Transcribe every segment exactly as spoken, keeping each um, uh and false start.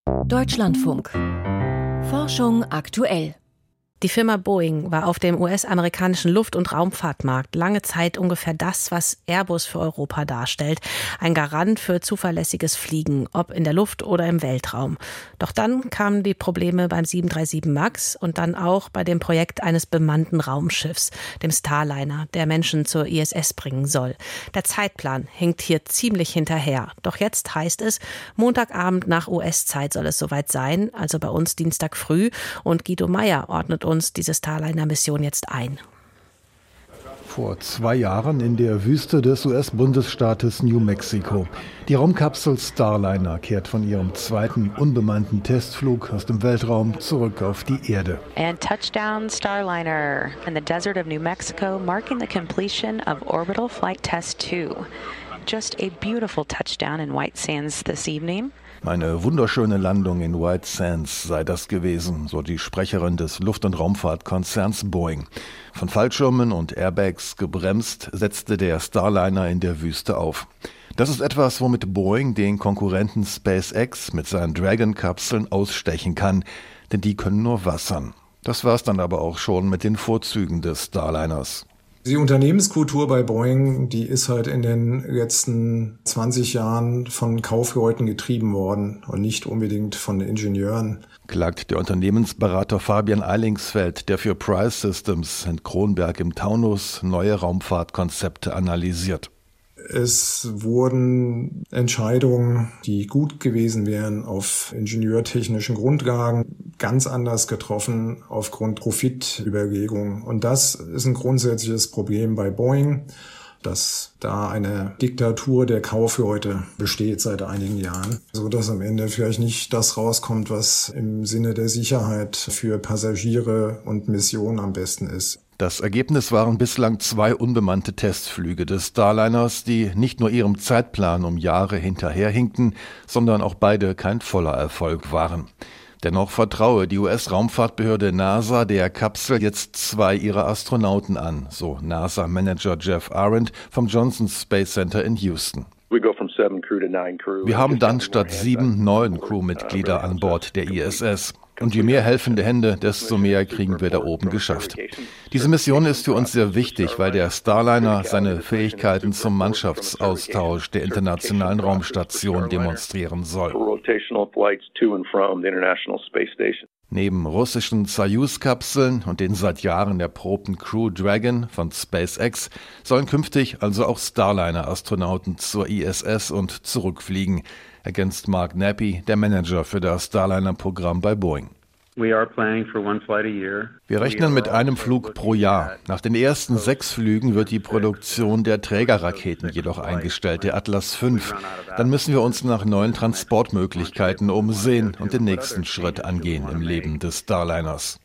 Deutschlandfunk. Forschung aktuell. Die Firma Boeing war auf dem U S-amerikanischen Luft- und Raumfahrtmarkt lange Zeit ungefähr das, was Airbus für Europa darstellt. Ein Garant für zuverlässiges Fliegen, ob in der Luft oder im Weltraum. Doch dann kamen die Probleme beim sieben drei sieben MAX und dann auch bei dem Projekt eines bemannten Raumschiffs, dem Starliner, der Menschen zur I S S bringen soll. Der Zeitplan hinkt hier ziemlich hinterher. Doch jetzt heißt es, Montagabend nach U S-Zeit soll es soweit sein, also bei uns Dienstag früh. Und Guido Meyer ordnet uns diese Starliner-Mission jetzt ein. Vor zwei Jahren in der Wüste des U S-Bundesstaates New Mexico. Die Raumkapsel Starliner kehrt von ihrem zweiten unbemannten Testflug aus dem Weltraum zurück auf die Erde. And touchdown Starliner in the desert of New Mexico, marking the completion of Orbital Flight Test two. Just a beautiful touchdown in White Sands this evening. Eine wunderschöne Landung in White Sands sei das gewesen, so die Sprecherin des Luft- und Raumfahrtkonzerns Boeing. Von Fallschirmen und Airbags gebremst, setzte der Starliner in der Wüste auf. Das ist etwas, womit Boeing den Konkurrenten SpaceX mit seinen Dragon-Kapseln ausstechen kann, denn die können nur wassern. Das war's dann aber auch schon mit den Vorzügen des Starliners. Die Unternehmenskultur bei Boeing, die ist halt in den letzten zwanzig Jahren von Kaufleuten getrieben worden und nicht unbedingt von Ingenieuren. Klagt der Unternehmensberater Fabian Eilingsfeld, der für Price Systems in Kronberg im Taunus neue Raumfahrtkonzepte analysiert. Es wurden Entscheidungen, die gut gewesen wären, auf ingenieurtechnischen Grundlagen ganz anders getroffen aufgrund Profitüberlegungen. Und das ist ein grundsätzliches Problem bei Boeing, dass da eine Diktatur der Kaufleute besteht seit einigen Jahren, sodass am Ende vielleicht nicht das rauskommt, was im Sinne der Sicherheit für Passagiere und Missionen am besten ist. Das Ergebnis waren bislang zwei unbemannte Testflüge des Starliners, die nicht nur ihrem Zeitplan um Jahre hinterherhinkten, sondern auch beide kein voller Erfolg waren. Dennoch vertraue die U S-Raumfahrtbehörde NASA der Kapsel jetzt zwei ihrer Astronauten an, so NASA-Manager Jeff Arendt vom Johnson Space Center in Houston. Wir haben dann statt sieben neun Crewmitglieder an Bord der I S S. Und je mehr helfende Hände, desto mehr kriegen wir da oben geschafft. Diese Mission ist für uns sehr wichtig, weil der Starliner seine Fähigkeiten zum Mannschaftsaustausch der internationalen Raumstation demonstrieren soll. Neben russischen Soyuz-Kapseln und den seit Jahren erprobten Crew Dragon von SpaceX sollen künftig also auch Starliner-Astronauten zur I S S und zurückfliegen, ergänzt Mark Nappy, der Manager für das Starliner-Programm bei Boeing. Wir rechnen mit einem Flug pro Jahr. Nach den ersten sechs Flügen wird die Produktion der Trägerraketen jedoch eingestellt, der Atlas fünf. Dann müssen wir uns nach neuen Transportmöglichkeiten umsehen und den nächsten Schritt angehen im Leben des Starliners.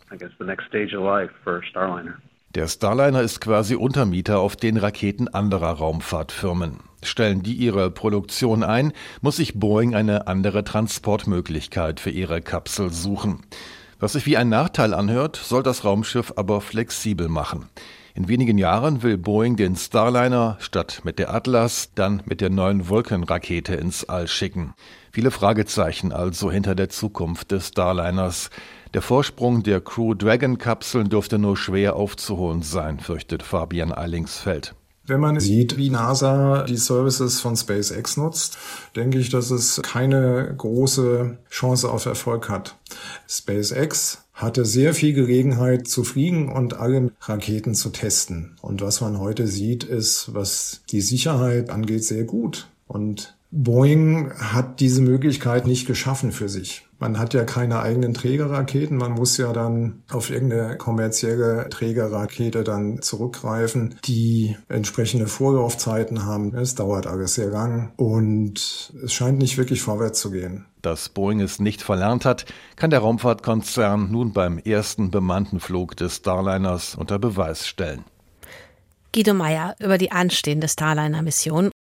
Der Starliner ist quasi Untermieter auf den Raketen anderer Raumfahrtfirmen. Stellen die ihre Produktion ein, muss sich Boeing eine andere Transportmöglichkeit für ihre Kapsel suchen. Was sich wie ein Nachteil anhört, soll das Raumschiff aber flexibel machen. In wenigen Jahren will Boeing den Starliner statt mit der Atlas dann mit der neuen Vulcan-Rakete ins All schicken. Viele Fragezeichen also hinter der Zukunft des Starliners. Der Vorsprung der Crew Dragon-Kapseln dürfte nur schwer aufzuholen sein, fürchtet Fabian Eilingsfeld. Wenn man sieht, wie NASA die Services von SpaceX nutzt, denke ich, dass es keine große Chance auf Erfolg hat. SpaceX hatte sehr viel Gelegenheit zu fliegen und alle Raketen zu testen. Und was man heute sieht, ist, was die Sicherheit angeht, sehr gut. Und Boeing hat diese Möglichkeit nicht geschaffen für sich. Man hat ja keine eigenen Trägerraketen, man muss ja dann auf irgendeine kommerzielle Trägerrakete dann zurückgreifen, die entsprechende Vorlaufzeiten haben. Es dauert alles sehr lang und es scheint nicht wirklich vorwärts zu gehen. Dass Boeing es nicht verlernt hat, kann der Raumfahrtkonzern nun beim ersten bemannten Flug des Starliners unter Beweis stellen. Guido Meyer über die anstehende Starliner-Mission.